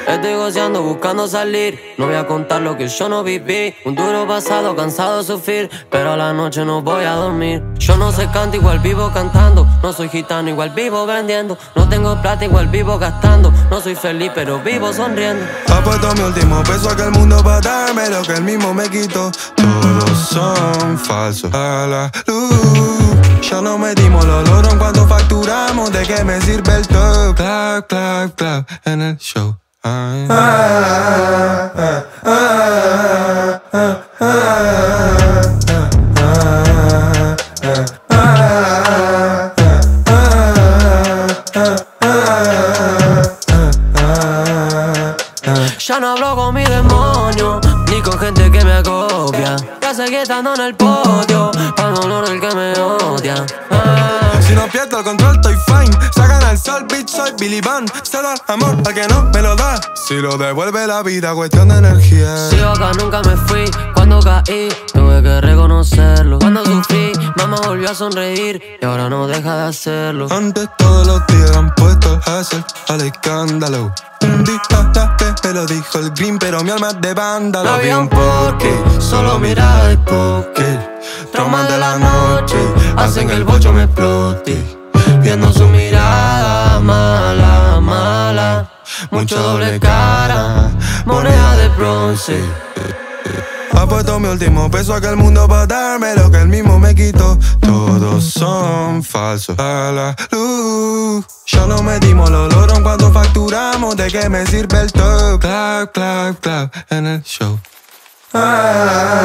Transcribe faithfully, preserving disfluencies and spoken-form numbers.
Estoy goceando buscando salir. No voy a contar lo que yo no viví. Un duro pasado cansado de sufrir, pero a la noche no voy a dormir. Yo no sé canto, igual vivo cantando. No soy gitano, igual vivo vendiendo. No tengo plata, igual vivo gastando. No soy feliz, pero vivo sonriendo. Apuesto mi último peso a que el mundo va a darme lo que él mismo me quitó. Todos son falsos a la luz. Ya no medimos los logros en cuanto facturamos. ¿De qué me sirve el top? Clap, clap, clap en el show. Ay. Ah, ah, ah, ah, ah, ah, ya no hablo con mi demonio, ni con gente que me agobia. Ya seguí estando en el podio, para el honor del que me odia. Ah. Si no pierdo el control, estoy fine. Sacan al sol, bitch, soy Billy Van. Se da amor al que no me lo da. Si lo devuelve la vida, cuestión de energía. Si acá nunca me fui, cuando caí, tuve que reconocerlo. Cuando sufrí, mamá volvió a sonreír y ahora no deja de hacerlo. Antes todos los días eran puestos a hacer al escándalo. Un disparate me lo dijo el green, pero mi alma es de vándalo. No había un porqué, solo mirada de póker. Traumas de la noche hacen que el bocho me explote. Viendo su mirada mala, mala. Mucho doble cara, moneda de bronce. Apuesto mi último peso a que el mundo va a darme lo que él mismo me quitó. Todos son falsos a la luz. Ya no medimos los logros cuando facturamos. ¿De qué me sirve el top? Clap, clap, clap en el show. Ah,